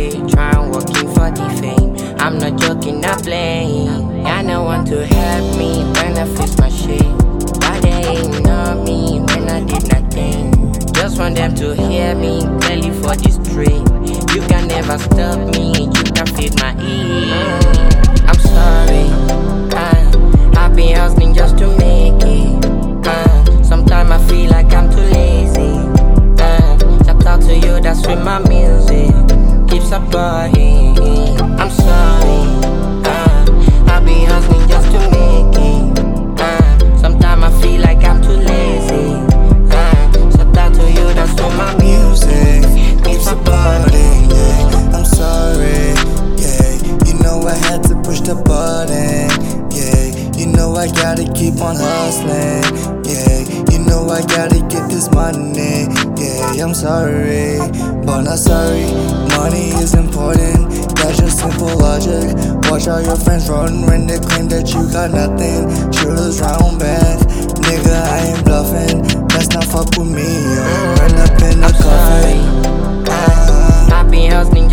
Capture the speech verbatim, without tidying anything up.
sorry, trying working for the fame. I'm not joking, not playing. I don't want to help me when I face my shame. Why they ignore me when I did nothing? Just want them to hear me clearly for this train. You can never stop me, you can feed my ear. I'm sorry, uh, I've been hustling just to make it. Uh, Sometimes I feel like I'm too lazy. Uh, shout out to you, that's with my music keep supporting. I'm sorry, uh, I've been hustling just to make it. Uh, Sometimes I feel like I'm too lazy. Uh, shout out to you, that's with my music keep supporting. Yeah, I'm sorry. Yeah, you know I had to push the button. Yeah, you know I gotta keep on hustling. Yeah, you know I gotta get this money. Yeah, I'm sorry, but not sorry. Money is important, that's just simple logic. Watch all your friends run when they claim that you got nothing. Shooters round back, nigga, I ain't bluffing. Let's not fuck with me, yo. Run up in the I'm sorry, coffin. uh, I've been hustling